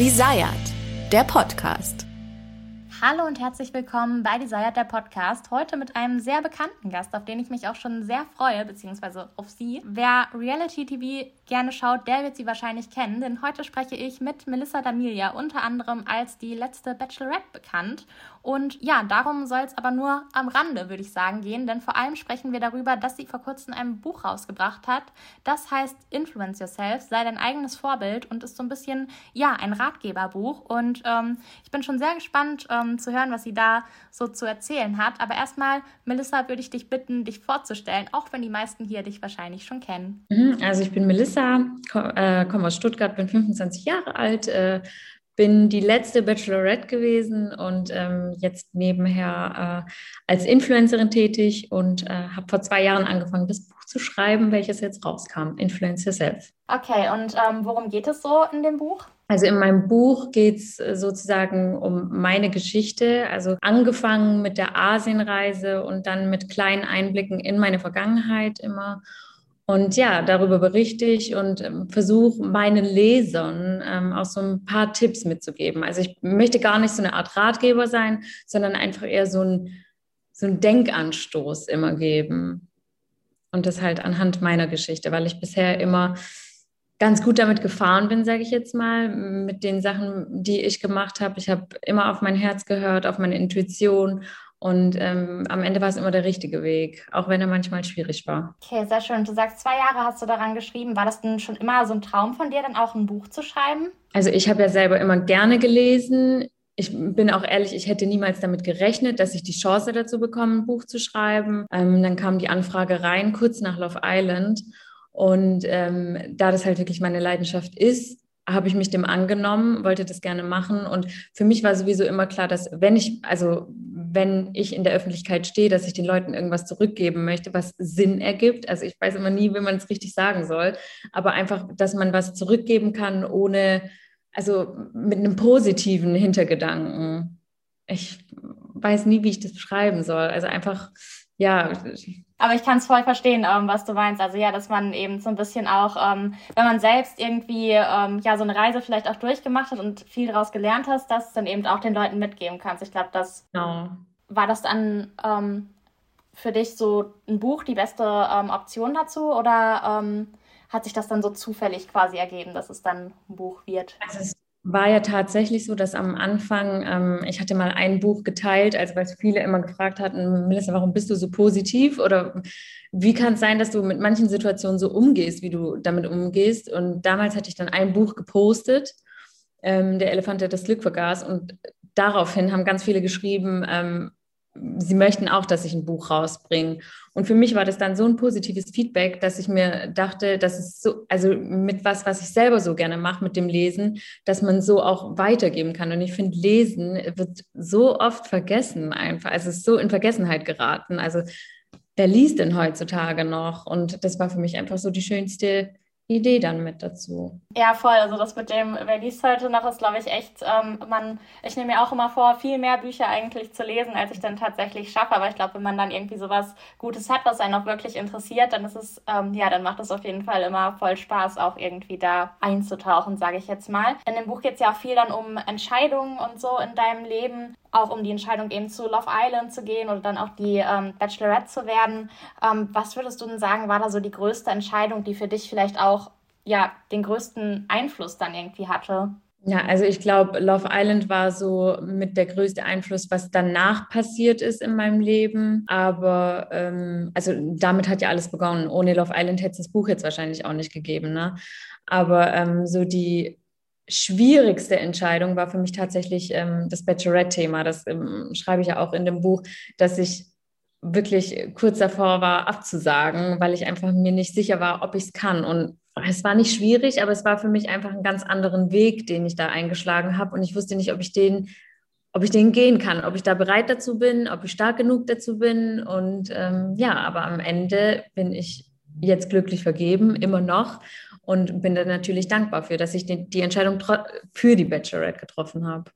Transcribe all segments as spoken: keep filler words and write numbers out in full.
Desired, der Podcast. Hallo und herzlich willkommen bei Desired, der Podcast. Heute mit einem sehr bekannten Gast, auf den ich mich auch schon sehr freue, beziehungsweise auf sie. Wer Reality-T V gerne schaut, der wird sie wahrscheinlich kennen, denn heute spreche ich mit Melissa D'Amelia, unter anderem als die letzte Bachelorette bekannt. Und ja, darum soll es aber nur am Rande, würde ich sagen, gehen, denn vor allem sprechen wir darüber, dass sie vor kurzem ein Buch rausgebracht hat. Das heißt Influence Yourself, sei dein eigenes Vorbild und ist so ein bisschen, ja, ein Ratgeberbuch. Und ähm, ich bin schon sehr gespannt ähm, zu hören, was sie da so zu erzählen hat. Aber erstmal, Melissa, würde ich dich bitten, dich vorzustellen, auch wenn die meisten hier dich wahrscheinlich schon kennen. Also ich bin Melissa, komme aus Stuttgart, bin fünfundzwanzig Jahre alt, äh, bin die letzte Bachelorette gewesen und ähm, jetzt nebenher äh, als Influencerin tätig und äh, habe vor zwei Jahren angefangen, das Buch zu schreiben, welches jetzt rauskam, Influence Yourself. Okay, und ähm, worum geht es so in dem Buch? Also in meinem Buch geht es sozusagen um meine Geschichte, also angefangen mit der Asienreise und dann mit kleinen Einblicken in meine Vergangenheit immer. Und ja, darüber berichte ich und ähm, versuche meinen Lesern ähm, auch so ein paar Tipps mitzugeben. Also ich möchte gar nicht so eine Art Ratgeber sein, sondern einfach eher so ein, so ein Denkanstoß immer geben. Und das halt anhand meiner Geschichte, weil ich bisher immer ganz gut damit gefahren bin, sage ich jetzt mal, mit den Sachen, die ich gemacht habe. Ich habe immer auf mein Herz gehört, auf meine Intuition. Und ähm, am Ende war es immer der richtige Weg, auch wenn er manchmal schwierig war. Okay, sehr schön. Du sagst, zwei Jahre hast du daran geschrieben. War das denn schon immer so ein Traum von dir, dann auch ein Buch zu schreiben? Also ich habe ja selber immer gerne gelesen. Ich bin auch ehrlich, ich hätte niemals damit gerechnet, dass ich die Chance dazu bekomme, ein Buch zu schreiben. Ähm, dann kam die Anfrage rein, kurz nach Love Island. Und ähm, da das halt wirklich meine Leidenschaft ist, habe ich mich dem angenommen, wollte das gerne machen. Und für mich war sowieso immer klar, dass wenn ich, also wenn ich in der Öffentlichkeit stehe, dass ich den Leuten irgendwas zurückgeben möchte, was Sinn ergibt. Also ich weiß immer nie, wie man es richtig sagen soll, aber einfach, dass man was zurückgeben kann, ohne, also mit einem positiven Hintergedanken. Ich weiß nie, wie ich das beschreiben soll. Also einfach, ja. Aber ich kann es voll verstehen, ähm, was du meinst. Also ja, dass man eben so ein bisschen auch, ähm, wenn man selbst irgendwie ähm, ja so eine Reise vielleicht auch durchgemacht hat und viel daraus gelernt hast, dass dann eben auch den Leuten mitgeben kannst. Ich glaube, das Genau. War das dann ähm, für dich so ein Buch die beste ähm, Option dazu oder ähm, hat sich das dann so zufällig quasi ergeben, dass es dann ein Buch wird? Also es war ja tatsächlich so, dass am Anfang, ähm, ich hatte mal ein Buch geteilt, also weil viele immer gefragt hatten, Melissa, warum bist du so positiv oder wie kann es sein, dass du mit manchen Situationen so umgehst, wie du damit umgehst? Und damals hatte ich dann ein Buch gepostet, ähm, Der Elefant, der das Glück vergaß, und daraufhin haben ganz viele geschrieben, ähm, sie möchten auch, dass ich ein Buch rausbringe. Und für mich war das dann so ein positives Feedback, dass ich mir dachte, dass es so, also mit was, was ich selber so gerne mache, mit dem Lesen, dass man so auch weitergeben kann. Und ich finde, Lesen wird so oft vergessen einfach. Also es ist so in Vergessenheit geraten. Also wer liest denn heutzutage noch? Und das war für mich einfach so die schönste Idee dann mit dazu. Ja, voll. Also das mit dem, wer liest heute noch, ist, glaube ich, echt, ähm, man, ich nehme mir auch immer vor, viel mehr Bücher eigentlich zu lesen, als ich dann tatsächlich schaffe. Aber ich glaube, wenn man dann irgendwie sowas Gutes hat, was einen auch wirklich interessiert, dann ist es, ähm, ja, dann macht es auf jeden Fall immer voll Spaß, auch irgendwie da einzutauchen, sage ich jetzt mal. In dem Buch geht es ja auch viel dann um Entscheidungen und so in deinem Leben, auch um die Entscheidung eben zu Love Island zu gehen oder dann auch die ähm, Bachelorette zu werden. Ähm, was würdest du denn sagen, war da so die größte Entscheidung, die für dich vielleicht auch ja den größten Einfluss dann irgendwie hatte? Ja, also ich glaube, Love Island war so mit der größte Einfluss, was danach passiert ist in meinem Leben. Aber ähm, also damit hat ja alles begonnen. Ohne Love Island hätte es das Buch jetzt wahrscheinlich auch nicht gegeben, ne? Aber ähm, so die schwierigste Entscheidung war für mich tatsächlich ähm, das Bachelorette-Thema. Das ähm, schreibe ich ja auch in dem Buch, dass ich wirklich kurz davor war, abzusagen, weil ich einfach mir nicht sicher war, ob ich es kann. Und es war nicht schwierig, aber es war für mich einfach einen ganz anderen Weg, den ich da eingeschlagen habe. Und ich wusste nicht, ob ich den, ob ich den gehen kann, ob ich da bereit dazu bin, ob ich stark genug dazu bin. Und ähm, ja, aber am Ende bin ich jetzt glücklich vergeben, immer noch. Und bin dann natürlich dankbar für, dass ich die, die Entscheidung für die Bachelorette getroffen habe.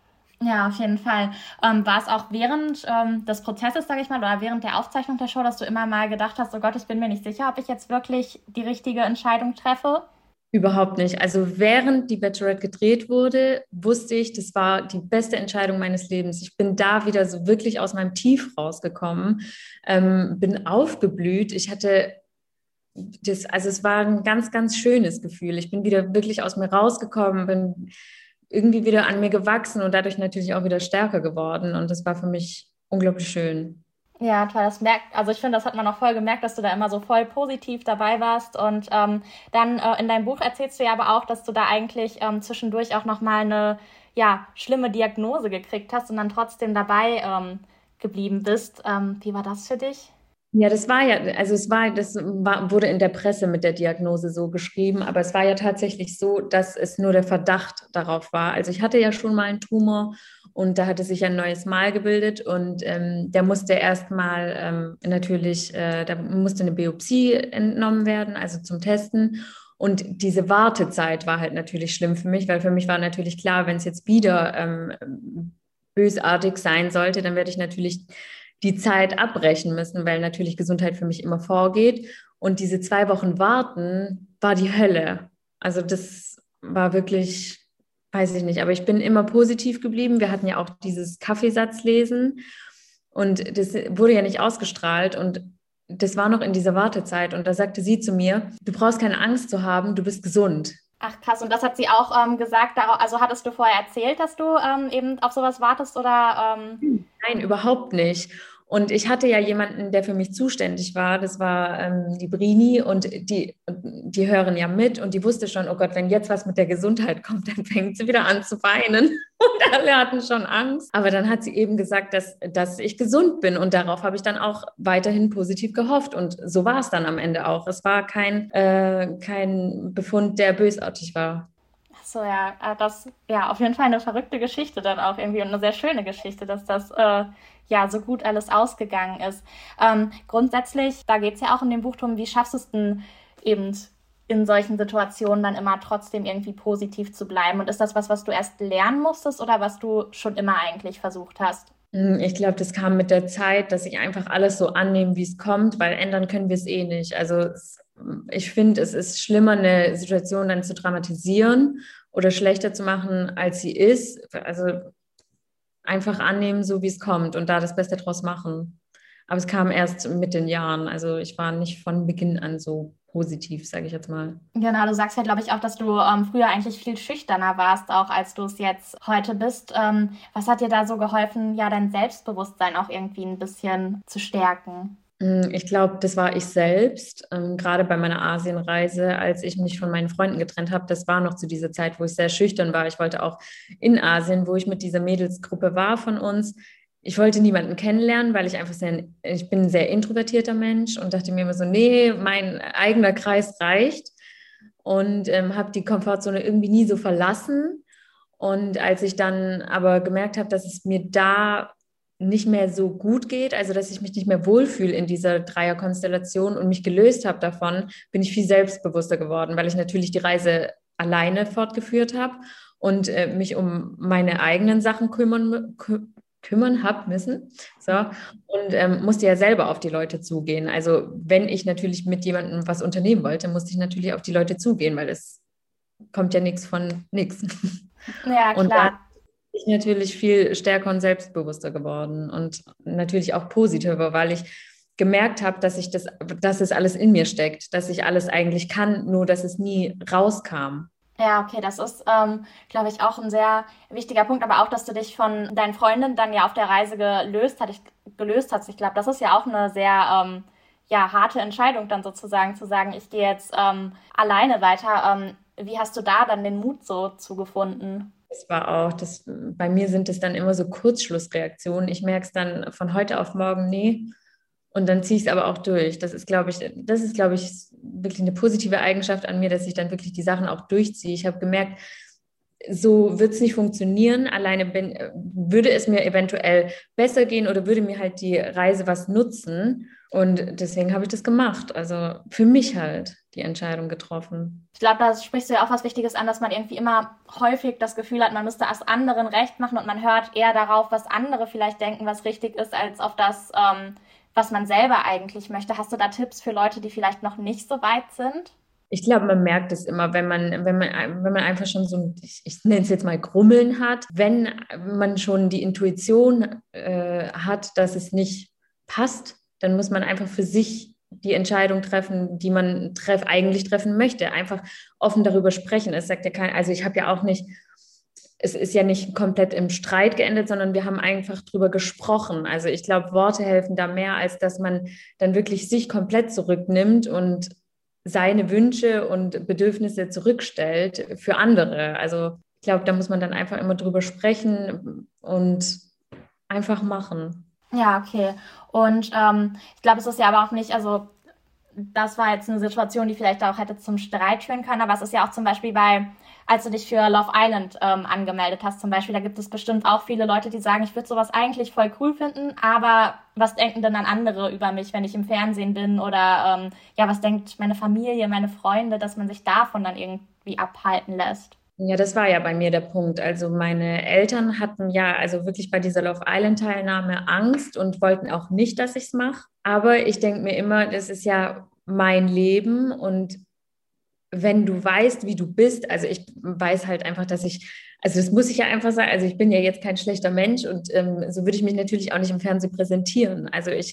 Ja, auf jeden Fall. Ähm, war es auch während ähm, des Prozesses, sage ich mal, oder während der Aufzeichnung der Show, dass du immer mal gedacht hast, oh Gott, ich bin mir nicht sicher, ob ich jetzt wirklich die richtige Entscheidung treffe? Überhaupt nicht. Also während die Bachelorette gedreht wurde, wusste ich, das war die beste Entscheidung meines Lebens. Ich bin da wieder so wirklich aus meinem Tief rausgekommen, ähm, bin aufgeblüht. Ich hatte das, also es war ein ganz, ganz schönes Gefühl. Ich bin wieder wirklich aus mir rausgekommen, bin irgendwie wieder an mir gewachsen und dadurch natürlich auch wieder stärker geworden. Und das war für mich unglaublich schön. Ja, toll, das merkt, also ich finde, das hat man auch voll gemerkt, dass du da immer so voll positiv dabei warst. Und ähm, dann äh, in deinem Buch erzählst du ja aber auch, dass du da eigentlich ähm, zwischendurch auch nochmal eine, ja, schlimme Diagnose gekriegt hast und dann trotzdem dabei ähm, geblieben bist. Ähm, wie war das für dich? Ja, das war ja, also es war, das war, wurde in der Presse mit der Diagnose so geschrieben, aber es war ja tatsächlich so, dass es nur der Verdacht darauf war. Also ich hatte ja schon mal einen Tumor und da hatte sich ein neues Mal gebildet und ähm, der musste erstmal ähm, natürlich, äh, da musste eine Biopsie entnommen werden, also zum Testen. Und diese Wartezeit war halt natürlich schlimm für mich, weil für mich war natürlich klar, wenn es jetzt wieder ähm, bösartig sein sollte, dann werde ich natürlich die Zeit abbrechen müssen, weil natürlich Gesundheit für mich immer vorgeht. Und diese zwei Wochen warten war die Hölle. Also das war wirklich, weiß ich nicht, aber ich bin immer positiv geblieben. Wir hatten ja auch dieses Kaffeesatzlesen und das wurde ja nicht ausgestrahlt und das war noch in dieser Wartezeit und da sagte sie zu mir, du brauchst keine Angst zu haben, du bist gesund. Ach krass, und das hat sie auch ähm, gesagt, darauf, also hattest du vorher erzählt, dass du ähm, eben auf sowas wartest oder ähm, Nein, überhaupt nicht. Und ich hatte ja jemanden, der für mich zuständig war. Das war ähm, die Brini und die, die hören ja mit und die wusste schon, oh Gott, wenn jetzt was mit der Gesundheit kommt, dann fängt sie wieder an zu weinen. Und alle hatten schon Angst. Aber dann hat sie eben gesagt, dass, dass ich gesund bin und darauf habe ich dann auch weiterhin positiv gehofft. Und so war es dann am Ende auch. Es war kein, äh, kein Befund, der bösartig war. ach so, ja, äh, das, ja, auf jeden Fall eine verrückte Geschichte dann auch irgendwie und eine sehr schöne Geschichte, dass das, äh, ja, so gut alles ausgegangen ist. Ähm, grundsätzlich, da geht es ja auch in dem Buch drum, wie schaffst du es denn eben in solchen Situationen dann immer trotzdem irgendwie positiv zu bleiben? Und ist das was, was du erst lernen musstest oder was du schon immer eigentlich versucht hast? Hm, Ich glaube, das kam mit der Zeit, dass ich einfach alles so annehme, wie es kommt, weil ändern können wir es eh nicht. Also es, ich finde, es ist schlimmer, eine Situation dann zu dramatisieren oder schlechter zu machen, als sie ist. Also einfach annehmen, so wie es kommt und da das Beste draus machen. Aber es kam erst mit den Jahren. Also ich war nicht von Beginn an so positiv, sage ich jetzt mal. Genau, du sagst ja, glaube ich, auch, dass du ähm, früher eigentlich viel schüchterner warst, auch als du es jetzt heute bist. Ähm, was hat dir da so geholfen, ja, dein Selbstbewusstsein auch irgendwie ein bisschen zu stärken? Mm, Ich glaube, das war ich selbst, ähm, gerade bei meiner Asienreise, als ich mich von meinen Freunden getrennt habe. Das war noch zu dieser Zeit, wo ich sehr schüchtern war. Ich wollte auch in Asien, wo ich mit dieser Mädelsgruppe war von uns, ich wollte niemanden kennenlernen, weil ich einfach sehr, ich bin ein sehr introvertierter Mensch und dachte mir immer so, nee, mein eigener Kreis reicht und ähm, habe die Komfortzone irgendwie nie so verlassen. Und als ich dann aber gemerkt habe, dass es mir da nicht mehr so gut geht, also dass ich mich nicht mehr wohlfühle in dieser Dreierkonstellation und mich gelöst habe davon, bin ich viel selbstbewusster geworden, weil ich natürlich die Reise alleine fortgeführt habe und äh, mich um meine eigenen Sachen kümmern, kü kümmern habe müssen. So. Und ähm, musste ja selber auf die Leute zugehen. Also wenn ich natürlich mit jemandem was unternehmen wollte, musste ich natürlich auf die Leute zugehen, weil es kommt ja nichts von nichts. Ja, Und da klar. bin ich natürlich viel stärker und selbstbewusster geworden und natürlich auch positiver, weil ich gemerkt habe, dass ich das, dass es alles in mir steckt, dass ich alles eigentlich kann, nur dass es nie rauskam. Ja, okay, das ist, ähm, glaube ich, auch ein sehr wichtiger Punkt, aber auch, dass du dich von deinen Freundinnen dann ja auf der Reise gelöst hat, ich, gelöst hast. Ich glaube, das ist ja auch eine sehr, ähm, ja, harte Entscheidung dann sozusagen zu sagen, ich gehe jetzt ähm, alleine weiter. Ähm, wie hast du da dann den Mut so zugefunden? Das war auch, das, bei mir sind es dann immer so Kurzschlussreaktionen. Ich merke es dann von heute auf morgen, nee. Und dann ziehe ich es aber auch durch. Das ist, glaube ich, das ist, glaube ich, wirklich eine positive Eigenschaft an mir, dass ich dann wirklich die Sachen auch durchziehe. Ich habe gemerkt, so wird es nicht funktionieren. Alleine bin, würde es mir eventuell besser gehen oder würde mir halt die Reise was nutzen. Und deswegen habe ich das gemacht. Also für mich halt die Entscheidung getroffen. Ich glaube, da sprichst du ja auch was Wichtiges an, dass man irgendwie immer häufig das Gefühl hat, man müsste es anderen recht machen und man hört eher darauf, was andere vielleicht denken, was richtig ist, als auf das, ähm, was man selber eigentlich möchte. Hast du da Tipps für Leute, die vielleicht noch nicht so weit sind? Ich glaube, man merkt es immer, wenn man, wenn man, wenn man einfach schon so, ich, ich nenne es jetzt mal Grummeln hat, wenn man schon die Intuition äh, hat, dass es nicht passt, dann muss man einfach für sich die Entscheidung treffen, die man treff, eigentlich treffen möchte. Einfach offen darüber sprechen. Es sagt ja kein, also ich habe ja auch nicht, es ist ja nicht komplett im Streit geendet, sondern wir haben einfach drüber gesprochen. Also ich glaube, Worte helfen da mehr, als dass man dann wirklich sich komplett zurücknimmt und seine Wünsche und Bedürfnisse zurückstellt für andere. Also ich glaube, da muss man dann einfach immer drüber sprechen und einfach machen. Ja, okay. Und ähm, ich glaube, es ist ja aber auch nicht, also das war jetzt eine Situation, die vielleicht auch hätte zum Streit führen können, aber es ist ja auch zum Beispiel bei, als du dich für Love Island ähm, angemeldet hast zum Beispiel, da gibt es bestimmt auch viele Leute, die sagen, ich würde sowas eigentlich voll cool finden, aber was denken denn dann andere über mich, wenn ich im Fernsehen bin oder ähm, ja, was denkt meine Familie, meine Freunde, dass man sich davon dann irgendwie abhalten lässt? Ja, das war ja bei mir der Punkt. Also meine Eltern hatten ja also wirklich bei dieser Love Island Teilnahme Angst und wollten auch nicht, dass ich es mache. Aber ich denke mir immer, das ist ja mein Leben und wenn du weißt, wie du bist, also ich weiß halt einfach, dass ich, also das muss ich ja einfach sagen, also ich bin ja jetzt kein schlechter Mensch und ähm, so würde ich mich natürlich auch nicht im Fernsehen präsentieren. Also ich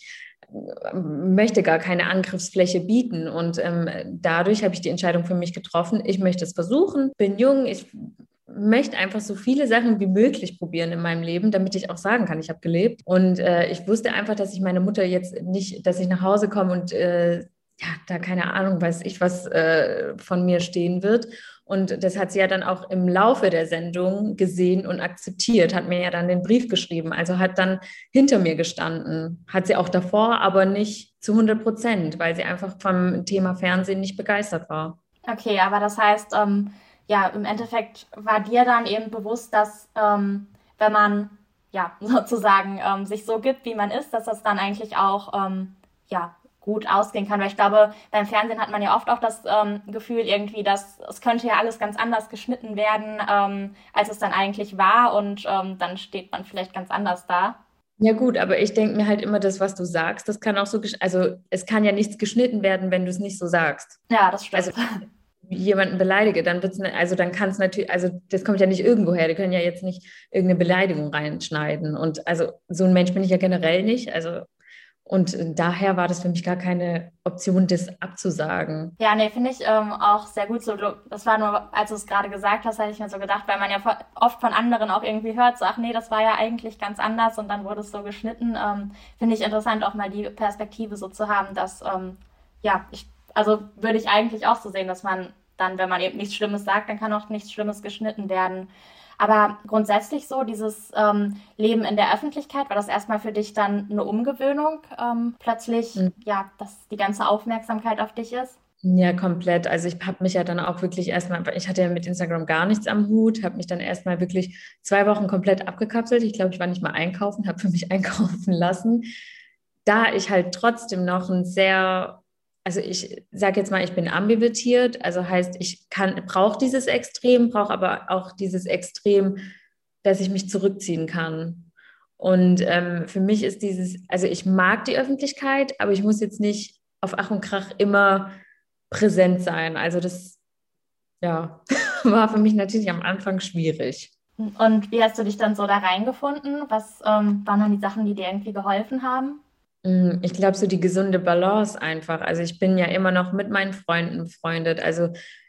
möchte gar keine Angriffsfläche bieten und ähm, dadurch habe ich die Entscheidung für mich getroffen, ich möchte es versuchen, bin jung, ich möchte einfach so viele Sachen wie möglich probieren in meinem Leben, damit ich auch sagen kann, ich habe gelebt und äh, ich wusste einfach, dass ich meine Mutter jetzt nicht, dass ich nach Hause komme und äh, ja, da keine Ahnung, weiß ich, was äh, von mir stehen wird. Und das hat sie ja dann auch im Laufe der Sendung gesehen und akzeptiert, hat mir ja dann den Brief geschrieben, also hat dann hinter mir gestanden. Hat sie auch davor, aber nicht zu hundert Prozent, weil sie einfach vom Thema Fernsehen nicht begeistert war. Okay, aber das heißt, ähm, ja, im Endeffekt war dir dann eben bewusst, dass ähm, wenn man ja sozusagen ähm, sich so gibt, wie man ist, dass das dann eigentlich auch ähm, ja gut ausgehen kann. Weil ich glaube, beim Fernsehen hat man ja oft auch das ähm, Gefühl irgendwie, dass es könnte ja alles ganz anders geschnitten werden, ähm, als es dann eigentlich war und ähm, dann steht man vielleicht ganz anders da. Ja gut, aber ich denke mir halt immer, das, was du sagst, das kann auch so, gesch- also es kann ja nichts geschnitten werden, wenn du es nicht so sagst. Ja, das Also stimmt. jemanden beleidige, dann wird's, ne- also dann kann es natürlich, also das kommt ja nicht irgendwo her, die können ja jetzt nicht irgendeine Beleidigung reinschneiden. Und also so ein Mensch bin ich ja generell nicht. Also und daher war das für mich gar keine Option, das abzusagen. Ja, nee, finde ich ähm, auch sehr gut so. Du- Das war nur, als du es gerade gesagt hast, hatte ich mir so gedacht, weil man ja vo- oft von anderen auch irgendwie hört, so, ach nee, das war ja eigentlich ganz anders und dann wurde es so geschnitten. Ähm, finde ich interessant, auch mal die Perspektive so zu haben, dass, ähm, ja, ich, also würde ich eigentlich auch so sehen, dass man dann, wenn man eben nichts Schlimmes sagt, dann kann auch nichts Schlimmes geschnitten werden. Aber grundsätzlich so, dieses ähm, Leben in der Öffentlichkeit, war das erstmal für dich dann eine Umgewöhnung, ähm, plötzlich, ja, dass die ganze Aufmerksamkeit auf dich ist? Ja, komplett. Also ich habe mich ja dann auch wirklich erstmal, ich hatte ja mit Instagram gar nichts am Hut, habe mich dann erstmal wirklich zwei Wochen komplett abgekapselt. Ich glaube, ich war nicht mal einkaufen, habe für mich einkaufen lassen. Da ich halt trotzdem noch ein sehr, also ich sage jetzt mal, ich bin ambivalent, also heißt, ich kann, brauche dieses Extrem, brauche aber auch dieses Extrem, dass ich mich zurückziehen kann. Und ähm, für mich ist dieses, also ich mag die Öffentlichkeit, aber ich muss jetzt nicht auf Ach und Krach immer präsent sein. Also das, ja, war für mich natürlich am Anfang schwierig. Und wie hast du dich dann so da reingefunden? Was ähm, waren dann die Sachen, die dir irgendwie geholfen haben? Mm, Ich glaube, so die gesunde Balance einfach. Also ich bin ja immer noch mit meinen Freunden befreundet. Also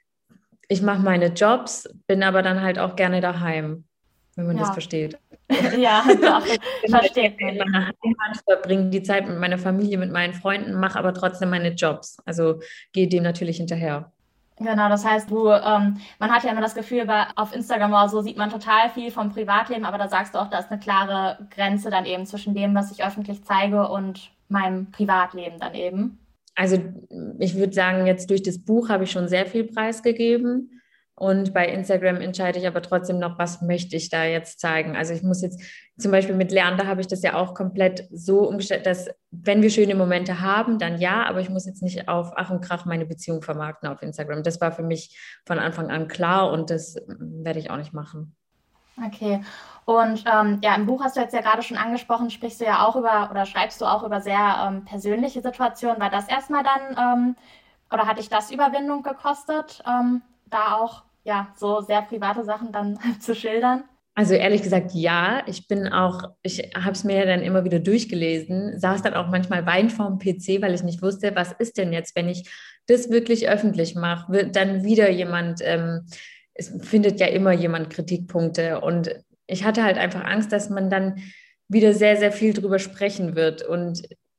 ich mache meine Jobs, bin aber dann halt auch gerne daheim, wenn man das Ja, versteht. ja, doch, Ich bin halt versteht gerne in man. meiner Heimat, verbringe die Zeit mit meiner Familie, mit meinen Freunden, mache aber trotzdem meine Jobs. Also gehe dem natürlich hinterher. Genau, das heißt, du, ähm, man hat ja immer das Gefühl, bei, auf Instagram oder so sieht man total viel vom Privatleben, aber da sagst du auch, da ist eine klare Grenze dann eben zwischen dem, was ich öffentlich zeige und meinem Privatleben dann eben. Also ich würde sagen, jetzt durch das Buch habe ich schon sehr viel preisgegeben und bei Instagram entscheide ich aber trotzdem noch, was möchte ich da jetzt zeigen. Also ich muss jetzt zum Beispiel mit Leander habe ich das ja auch komplett so umgestellt, dass wenn wir schöne Momente haben, dann ja, aber ich muss jetzt nicht auf Ach und Krach meine Beziehung vermarkten auf Instagram. Das war für mich von Anfang an klar und das werde ich auch nicht machen. Okay. Und ähm, ja, im Buch hast du jetzt ja gerade schon angesprochen, sprichst du ja auch über oder schreibst du auch über sehr ähm, persönliche Situationen. War das erstmal dann ähm, Oder hat dich das Überwindung gekostet, ähm, da auch ja so sehr private Sachen dann zu schildern? Also ehrlich gesagt, ja. Ich bin auch, ich habe es mir ja dann immer wieder durchgelesen, saß dann auch manchmal weinend vorm P C, weil ich nicht wusste, was ist denn jetzt, wenn ich das wirklich öffentlich mache, wird dann wieder jemand, ähm, es findet ja immer jemand Kritikpunkte und ich hatte halt einfach Angst, dass man dann wieder sehr, sehr viel drüber sprechen wird und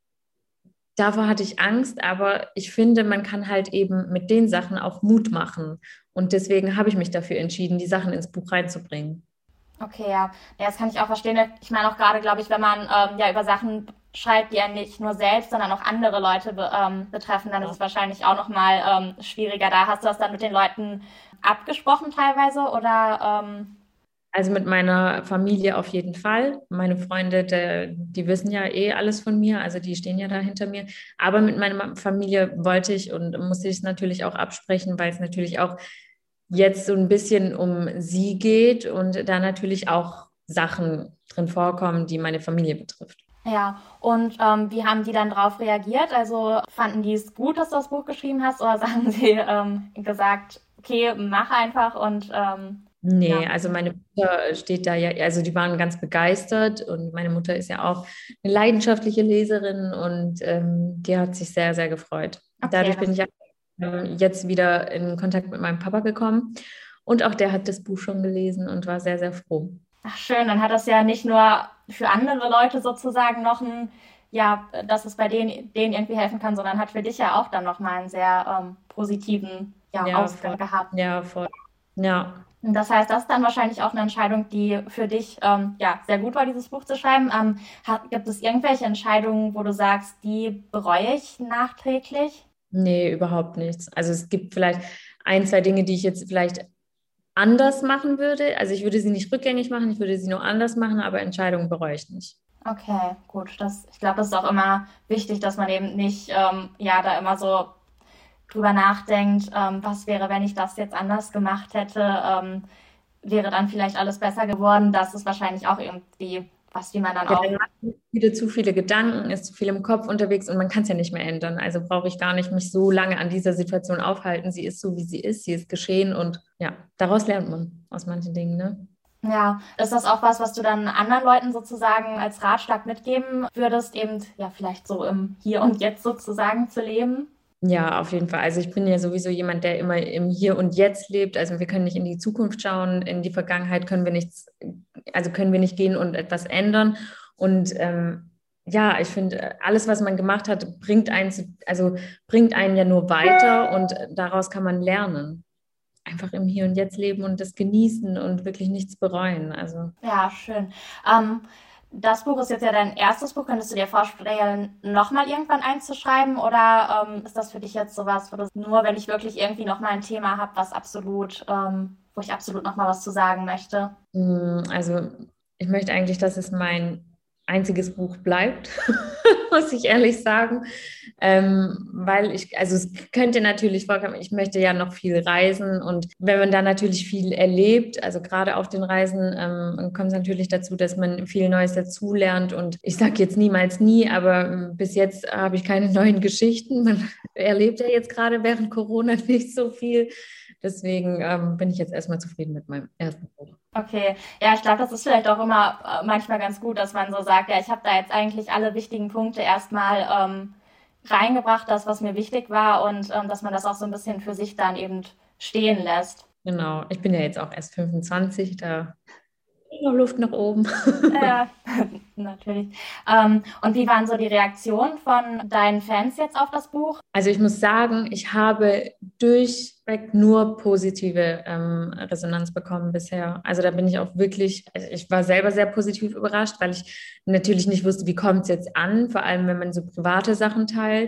davor hatte ich Angst, aber ich finde, man kann halt eben mit den Sachen auch Mut machen und deswegen habe ich mich dafür entschieden, die Sachen ins Buch reinzubringen. Okay, ja. Ja, das kann ich auch verstehen. Ich meine auch gerade, glaube ich, wenn man ähm, ja über Sachen schreibt, die ja nicht nur selbst, sondern auch andere Leute be ähm, betreffen, dann ist es wahrscheinlich auch nochmal ähm, schwieriger. Da hast du das dann mit den Leuten abgesprochen teilweise oder ähm, Also mit meiner Familie auf jeden Fall. Meine Freunde, der, die wissen ja eh alles von mir, also die stehen ja da hinter mir. Aber mit meiner Familie wollte ich und musste ich es natürlich auch absprechen, weil es natürlich auch jetzt so ein bisschen um sie geht und da natürlich auch Sachen drin vorkommen, die meine Familie betrifft. ja. Und ähm, wie haben die dann drauf reagiert? Also fanden die es gut, dass du das Buch geschrieben hast, oder haben sie ähm, gesagt, okay, mach einfach und ähm, Nee, ja. also meine Mutter steht da ja, also die waren ganz begeistert und meine Mutter ist ja auch eine leidenschaftliche Leserin und ähm, die hat sich sehr, sehr gefreut. Okay, Dadurch das bin ich ja ähm, jetzt wieder in Kontakt mit meinem Papa gekommen und auch der hat das Buch schon gelesen und war sehr, sehr froh. ach schön, dann hat das ja nicht nur für andere Leute sozusagen noch ein, ja, dass es bei denen, denen irgendwie helfen kann, sondern hat für dich ja auch dann nochmal einen sehr ähm, positiven, ja, Ja, voll. Ausgang gehabt. Ja, voll. Ja. Und das heißt, das ist dann wahrscheinlich auch eine Entscheidung, die für dich ähm, ja, sehr gut war, dieses Buch zu schreiben. Ähm, hat, gibt es irgendwelche Entscheidungen, wo du sagst, die bereue ich nachträglich? Nee, überhaupt nichts. Also es gibt vielleicht ein, zwei Dinge, die ich jetzt vielleicht anders machen würde. Also ich würde sie nicht rückgängig machen, ich würde sie nur anders machen, aber Entscheidungen bereue ich nicht. Okay, gut. Das, ich glaube, das ist auch immer wichtig, dass man eben nicht ähm, ja, da immer so drüber nachdenkt, ähm, was wäre, wenn ich das jetzt anders gemacht hätte, ähm, wäre dann vielleicht alles besser geworden. Das ist wahrscheinlich auch irgendwie was, wie man dann Ja, auch. dann macht man wieder zu viele Gedanken, ist zu viel im Kopf unterwegs und man kann es ja nicht mehr ändern. Also brauche ich gar nicht mich so lange an dieser Situation aufhalten. Sie ist so, wie sie ist, sie ist geschehen und ja, daraus lernt man aus manchen Dingen, ne? Ja, ist das auch was, was du dann anderen Leuten sozusagen als Ratschlag mitgeben würdest, eben ja vielleicht so im Hier und Jetzt sozusagen zu leben? Ja, auf jeden Fall. Also ich bin ja sowieso jemand, der immer im Hier und Jetzt lebt. Also wir können nicht in die Zukunft schauen, in die Vergangenheit können wir nichts, also können wir nicht gehen und etwas ändern. Und ähm, ja, ich finde, alles, was man gemacht hat, bringt einen, zu, also bringt einen ja nur weiter und daraus kann man lernen. Einfach im Hier und Jetzt leben und das genießen und wirklich nichts bereuen. Also Ja, schön. Ähm, das Buch ist jetzt ja dein erstes Buch. Könntest du dir vorstellen, nochmal irgendwann eins zu schreiben? Oder ähm, ist das für dich jetzt sowas, wo du nur, wenn ich wirklich irgendwie nochmal ein Thema habe, was absolut, ähm, wo ich absolut nochmal was zu sagen möchte? Mm, Also, ich möchte eigentlich, dass es mein einziges Buch bleibt, muss ich ehrlich sagen. Ähm, weil ich, also es könnte natürlich vorkommen, ich möchte ja noch viel reisen und wenn man da natürlich viel erlebt, also gerade auf den Reisen, ähm, kommt es natürlich dazu, dass man viel Neues dazulernt und ich sage jetzt niemals nie, aber ähm, bis jetzt habe ich keine neuen Geschichten. Man erlebt ja jetzt gerade während Corona nicht so viel. Deswegen ähm, bin ich jetzt erstmal zufrieden mit meinem ersten Buch. Okay, ja, ich glaube, das ist vielleicht auch immer äh, manchmal ganz gut, dass man so sagt, ja, ich habe da jetzt eigentlich alle wichtigen Punkte erstmal ähm, reingebracht, das, was mir wichtig war und ähm, dass man das auch so ein bisschen für sich dann eben stehen lässt. Genau, ich bin ja jetzt auch erst fünfundzwanzig, da ist noch Luft nach oben. Ja, natürlich. Ähm, und wie waren so die Reaktionen von deinen Fans jetzt auf das Buch? Also ich muss sagen, ich habe durchweg nur positive ähm, Resonanz bekommen bisher. Also da bin ich auch wirklich, also ich war selber sehr positiv überrascht, weil ich natürlich nicht wusste, wie kommt es jetzt an, vor allem wenn man so private Sachen teilt.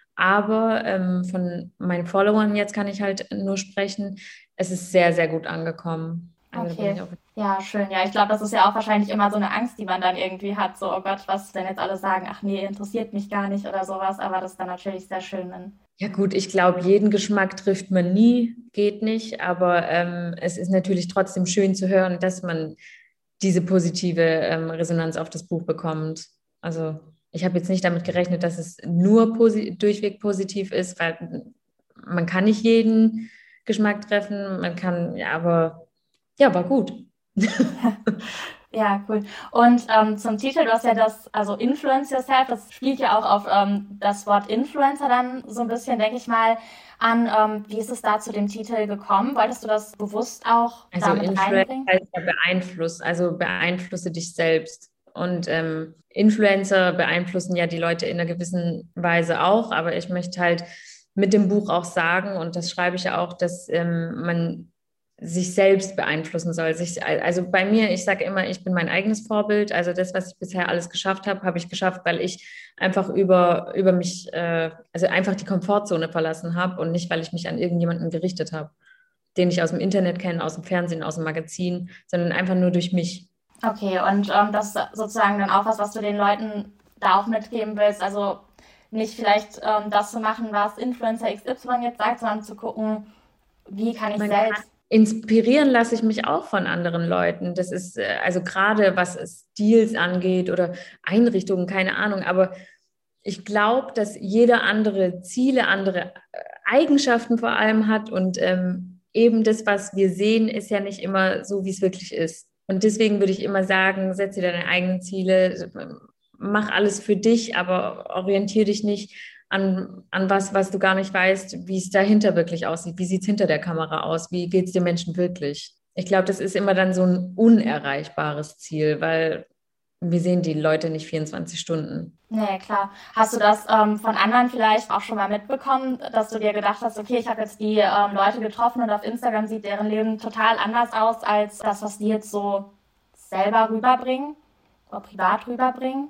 Aber ähm, von meinen Followern jetzt kann ich halt nur sprechen. Es ist sehr, sehr gut angekommen. Also da bin Okay, ich auch. ja, schön. Ja, ich glaube, das ist ja auch wahrscheinlich immer so eine Angst, die man dann irgendwie hat. So, oh Gott, was denn jetzt alle sagen? Ach nee, interessiert mich gar nicht oder sowas. Aber das ist dann natürlich sehr schön, wenn. Ja gut, ich glaube, jeden Geschmack trifft man nie, geht nicht, aber ähm, es ist natürlich trotzdem schön zu hören, dass man diese positive ähm, Resonanz auf das Buch bekommt. Also ich habe jetzt nicht damit gerechnet, dass es nur posi durchweg positiv ist, weil man kann nicht jeden Geschmack treffen, man kann, ja, aber ja, war gut. Ja, cool. Und ähm, zum Titel, du hast ja das, also Influence Yourself, das spielt ja auch auf ähm, das Wort Influencer dann so ein bisschen, denke ich mal, an. Ähm, wie ist es da zu dem Titel gekommen? Wolltest du das bewusst auch Also damit Influence reinbringen? heißt ja beeinflusst, also beeinflusse dich selbst. Und ähm, Influencer beeinflussen ja die Leute in einer gewissen Weise auch, aber ich möchte halt mit dem Buch auch sagen, und das schreibe ich ja auch, dass ähm, man sich selbst beeinflussen soll. Sich, also bei mir, ich sage immer, ich bin mein eigenes Vorbild. Also das, was ich bisher alles geschafft habe, habe ich geschafft, weil ich einfach über, über mich, äh, also einfach die Komfortzone verlassen habe und nicht, weil ich mich an irgendjemanden gerichtet habe, den ich aus dem Internet kenne, aus dem Fernsehen, aus dem Magazin, sondern einfach nur durch mich. Okay, und ähm, das ist sozusagen dann auch was, was du den Leuten da auch mitgeben willst. Also nicht vielleicht ähm, das zu machen, was Influencer X Y jetzt sagt, sondern zu gucken, wie kann ich Man kann selbst. inspirieren lasse ich mich auch von anderen Leuten. Das ist äh, also gerade was Stils angeht oder Einrichtungen, keine Ahnung. Aber ich glaube, dass jeder andere Ziele, andere äh, Eigenschaften vor allem hat. Und ähm, eben das, was wir sehen, ist ja nicht immer so, wie es wirklich ist. Und deswegen würde ich immer sagen, setze dir deine eigenen Ziele, mach alles für dich, aber orientiere dich nicht an, an was, was du gar nicht weißt, wie es dahinter wirklich aussieht. Wie sieht es hinter der Kamera aus? Wie geht es den Menschen wirklich? Ich glaube, das ist immer dann so ein unerreichbares Ziel, weil wir sehen die Leute nicht vierundzwanzig Stunden. Nee, klar. Hast du das ähm, von anderen vielleicht auch schon mal mitbekommen, dass du dir gedacht hast, okay, ich habe jetzt die ähm, Leute getroffen und auf Instagram sieht deren Leben total anders aus als das, was die jetzt so selber rüberbringen oder privat rüberbringen?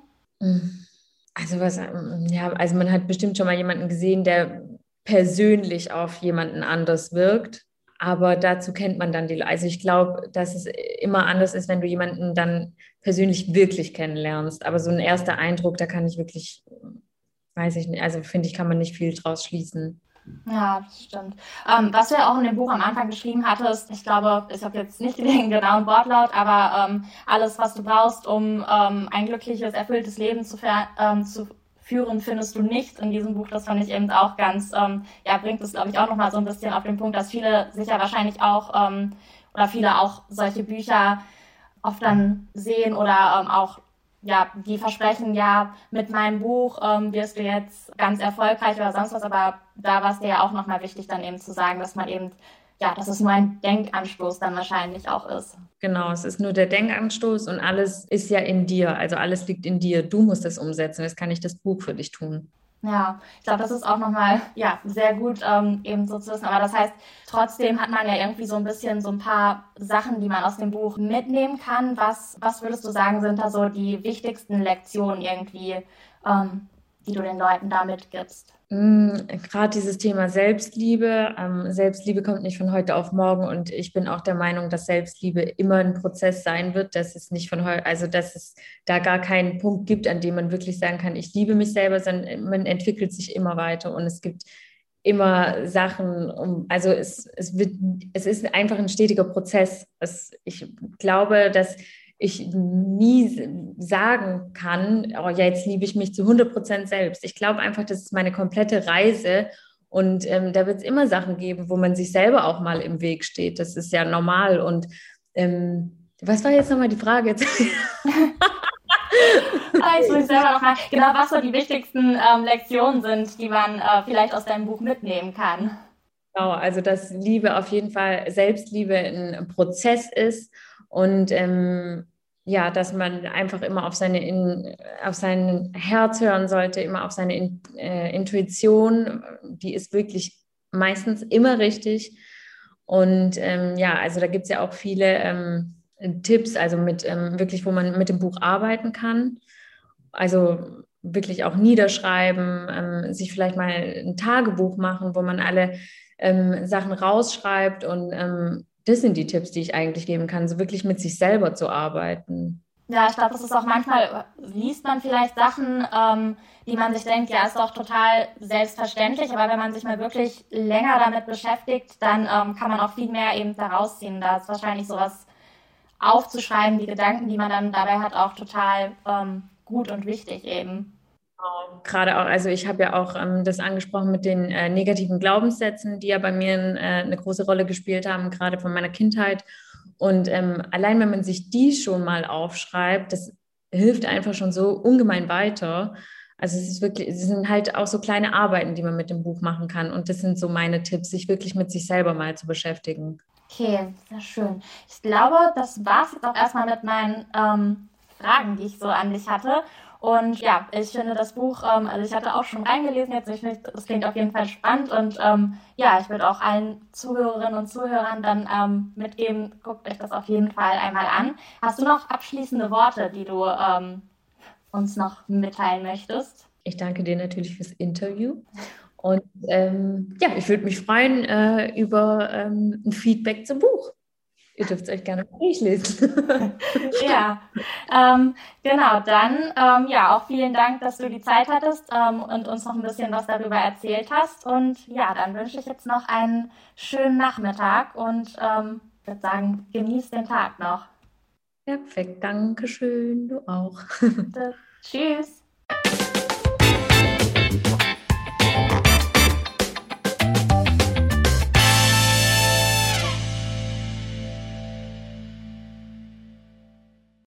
Also was, ja, also man hat bestimmt schon mal jemanden gesehen, der persönlich auf jemanden anders wirkt, aber dazu kennt man dann die, also ich glaube, dass es immer anders ist, wenn du jemanden dann persönlich wirklich kennenlernst, aber so ein erster Eindruck, da kann ich wirklich, weiß ich nicht, also finde ich, kann man nicht viel draus schließen. Ja, das stimmt. Ähm, was du ja auch in dem Buch am Anfang geschrieben hattest, ich glaube, ich habe jetzt nicht den genauen Wortlaut, aber ähm, alles, was du brauchst, um ähm, ein glückliches, erfülltes Leben zu, ver ähm, zu führen, findest du nicht in diesem Buch. Das fand ich eben auch ganz, ähm, ja, bringt es, glaube ich, auch nochmal so ein bisschen auf den Punkt, dass viele sich ja wahrscheinlich auch, ähm, oder viele auch solche Bücher oft dann sehen oder ähm, auch, ja, die versprechen, ja, mit meinem Buch ähm, wirst du jetzt ganz erfolgreich oder sonst was, aber da war es dir ja auch nochmal wichtig, dann eben zu sagen, dass man eben, ja, dass es nur ein Denkanstoß dann wahrscheinlich auch ist. Genau, es ist nur der Denkanstoß und alles ist ja in dir, also alles liegt in dir. Du musst es umsetzen, das kann nicht das Buch für dich tun. Ja, ich glaube, das ist auch nochmal, ja, sehr gut ähm, eben so zu wissen. Aber das heißt, trotzdem hat man ja irgendwie so ein bisschen so ein paar Sachen, die man aus dem Buch mitnehmen kann. Was, was würdest du sagen, sind da so die wichtigsten Lektionen irgendwie, ähm, die du den Leuten da mitgibst? Mm, Gerade dieses Thema Selbstliebe. Ähm, Selbstliebe kommt nicht von heute auf morgen und ich bin auch der Meinung, dass Selbstliebe immer ein Prozess sein wird, dass es nicht von heute, also dass es da gar keinen Punkt gibt, an dem man wirklich sagen kann, ich liebe mich selber, sondern man entwickelt sich immer weiter und es gibt immer Sachen, um, also es, es wird, es ist einfach ein stetiger Prozess. Es, ich glaube, dass ich nie sagen kann, oh ja, jetzt liebe ich mich zu hundert Prozent selbst. Ich glaube einfach, das ist meine komplette Reise und ähm, da wird es immer Sachen geben, wo man sich selber auch mal im Weg steht. Das ist ja normal. Und ähm, was war jetzt nochmal die Frage? Jetzt? Jetzt muss ich selber noch mal, genau, was so die wichtigsten ähm, Lektionen sind, die man äh, vielleicht aus deinem Buch mitnehmen kann. Genau, also dass Liebe auf jeden Fall, Selbstliebe ein Prozess ist und ähm, ja, dass man einfach immer auf seine in, auf sein Herz hören sollte, immer auf seine in, äh, Intuition, die ist wirklich meistens immer richtig. Und ähm, ja, also da gibt es ja auch viele ähm, Tipps, also mit ähm, wirklich, wo man mit dem Buch arbeiten kann. Also wirklich auch niederschreiben, ähm, sich vielleicht mal ein Tagebuch machen, wo man alle ähm, Sachen rausschreibt und ähm, das sind die Tipps, die ich eigentlich geben kann, so wirklich mit sich selber zu arbeiten. Ja, ich glaube, das ist auch manchmal, liest man vielleicht Sachen, ähm, die man sich denkt, ja, ist doch total selbstverständlich, aber wenn man sich mal wirklich länger damit beschäftigt, dann ähm, kann man auch viel mehr eben daraus ziehen. Da ist wahrscheinlich sowas aufzuschreiben, die Gedanken, die man dann dabei hat, auch total ähm, gut und wichtig eben. Gerade auch, also ich habe ja auch ähm, das angesprochen mit den äh, negativen Glaubenssätzen, die ja bei mir äh, eine große Rolle gespielt haben, gerade von meiner Kindheit. Und ähm, allein wenn man sich die schon mal aufschreibt, das hilft einfach schon so ungemein weiter. Also es ist wirklich, es sind halt auch so kleine Arbeiten, die man mit dem Buch machen kann. Und das sind so meine Tipps, sich wirklich mit sich selber mal zu beschäftigen. Okay, sehr schön. Ich glaube, das war es jetzt auch erstmal mit meinen ähm, Fragen, die ich so an dich hatte. Und ja, ich finde das Buch, ähm, also ich hatte auch schon reingelesen, jetzt ich nicht, das klingt auf jeden Fall spannend. Und ähm, ja, ich würde auch allen Zuhörerinnen und Zuhörern dann ähm, mitgeben, guckt euch das auf jeden Fall einmal an. Hast du noch abschließende Worte, die du ähm, uns noch mitteilen möchtest? Ich danke dir natürlich fürs Interview. Und ähm, ja, ich würde mich freuen äh, über ähm, ein Feedback zum Buch. Ihr dürft es euch gerne durchlesen. Ja, ähm, genau, dann ähm, ja, auch vielen Dank, dass du die Zeit hattest ähm, und uns noch ein bisschen was darüber erzählt hast. Und ja, dann wünsche ich jetzt noch einen schönen Nachmittag und ähm, würde sagen, genieß den Tag noch. Perfekt, danke schön, du auch. Bitte. Tschüss.